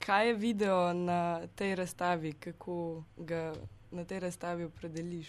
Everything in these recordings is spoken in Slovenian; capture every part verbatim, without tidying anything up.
kaj je video na tej razstavi, kako ga na tej razstavi opredeliš?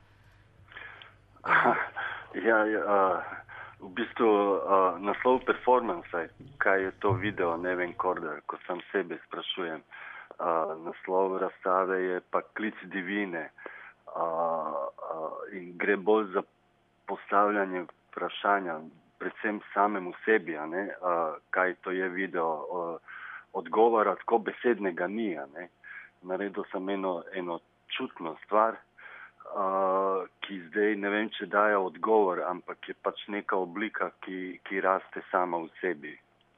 Ja, ja uh, v bistvu uh, naslov performansa, kaj je to video, ne vem, korda, ko sam sebe sprašujem. Uh, naslov razstave je pa Klic divine uh, uh, in gre bolj za postavljanje vprašanja, predvsem samemu sebi, a ne, uh, kaj to je video. Uh, odgovora tako besednega ni, a ne. Naredil sem eno, eno čutno stvar, uh, ki zdaj ne vem, če daje odgovor, ampak je pač neka oblika, ki, ki raste sama v sebi.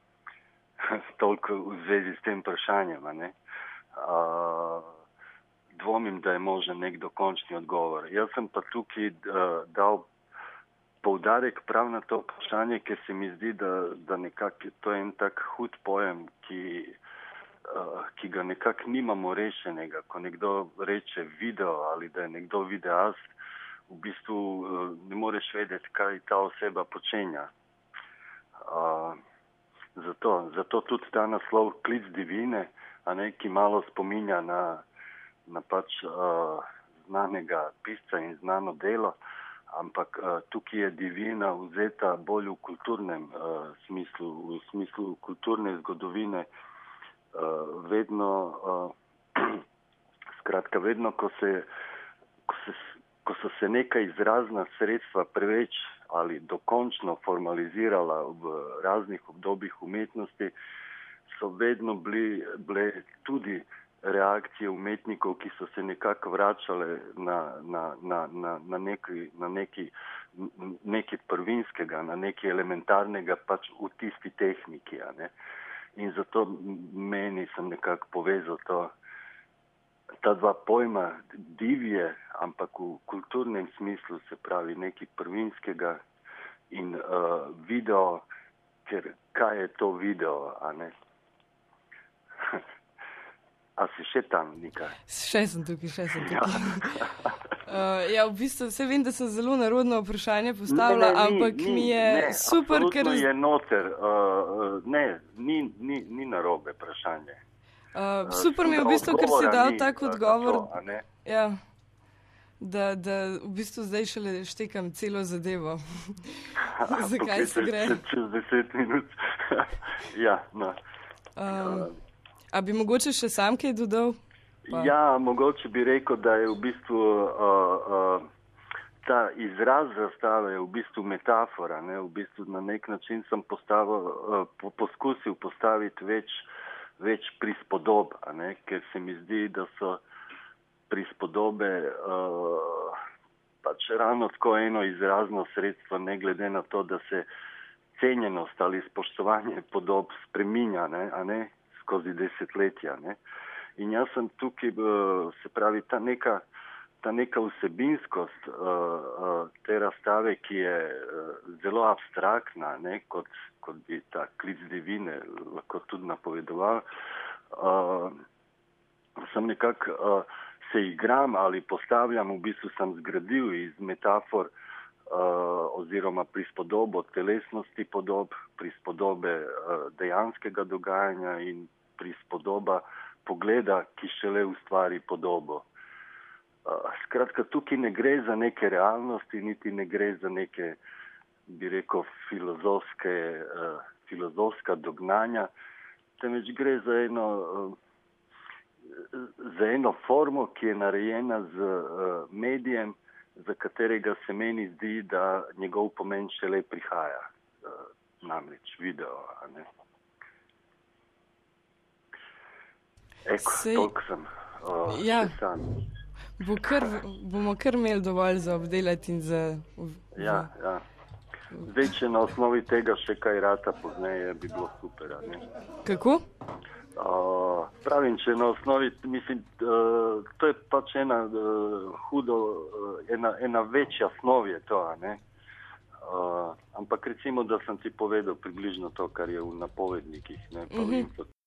Toliko v zvezi s tem vprašanjem, a ne. Uh, dvomim, da je možen nek dokončni odgovor. Jaz sem pa tukaj uh, dal poudarek prav na to vprašanje, ker se mi zdi, da, da nekako to je en tak hud pojem, ki, uh, ki ga nekako nimamo rešenega. Ko nekdo reče video ali da je nekdo videast, v bistvu uh, ne moreš vedeti, kaj ta oseba počenja. Uh, zato, zato tudi ta naslov Klic divine, a ne, ki malo spominja na, na pač uh, znanega pisca in znano delo, ampak uh, tukaj je divina vzeta bolj v kulturnem uh, smislu, v smislu kulturne zgodovine. Uh, vedno, uh, skratka, vedno, ko, se, ko, se, ko so se neka izrazna sredstva preveč ali dokončno formalizirala v raznih obdobjih umetnosti, so vedno bili, bile tudi reakcije umetnikov, ki so se nekako vračale na, na, na, na, na neki, na neki, neki prvinskega, na neki elementarnega pač v tisti tehniki. A ne? In zato meni sem nekako povezal to, ta dva pojma divje, ampak v kulturnem smislu, se pravi nekaj prvinskega in uh, video, ker kaj je to video, a ne? A si še tam, Nika? Še sem tukaj, še sem tukaj. Ja, uh, ja v bistvu vse vem, da sem zelo narodno vprašanje postavila, ne, ne, ampak ni, mi je ne, super, ker... Absolutno je noter. Uh, ne, ni, ni, ni narobe vprašanje. Uh, super uh, mi je v bistvu, ker si dal ni, tak odgovor, to, ja, da, da v bistvu zdaj šele štekam celo zadevo. Zakaj se gre? Čez deset minut. Ja, no. Um, A bi mogoče še sam kaj dodal? Pa. Ja, mogoče bi rekel, da je v bistvu uh, uh, ta izraz razstave je v bistvu metafora. Ne? V bistvu na nek način sem postavil, uh, po, poskusil postaviti več, več prispodob, a ne? Ker se mi zdi, da so prispodobe uh, pač ravno tako eno izrazno sredstvo, ne glede na to, da se cenjenost ali spoštovanje podob spreminja, ne? A ne? Skozi desetletja. Ne? In jaz sem tukaj, se pravi, ta neka, ta neka vsebinskost uh, uh, te razstave, ki je uh, zelo abstraktna, ne? Kot, kot bi ta Klic divine lahko tudi napovedoval, uh, sem nekako uh, se igram ali postavljam, v bistvu sem zgradil iz metafor uh, oziroma prispodobo telesnosti podob, prispodobe uh, dejanskega dogajanja in prispodoba pogleda, ki šele ustvari podobo. Uh, skratka, tukaj ne gre za neke realnosti, niti ne gre za neke, bi rekel, filozofske, uh, filozofska dognanja, temveč gre za eno, uh, za eno formo, ki je narejena z uh, medijem, za katerega se meni zdi, da njegov pomen šele prihaja. Uh, namreč video, a ne. Eko, Sej, toliko sem uh, ja, še sam. Bo kar, bomo kar imeli dovolj za obdelati in za... za ja, ja. Zdaj, če na osnovi tega še kaj rata pozneje, bi bilo super, a ne? Kako? Uh, pravim, če na osnovi, mislim, uh, to je pač ena uh, hudo, uh, ena, ena večja snov je to, a ne? Uh, ampak recimo, da sem ti povedal približno to, kar je v napovednikih, ne? Pa mm-hmm.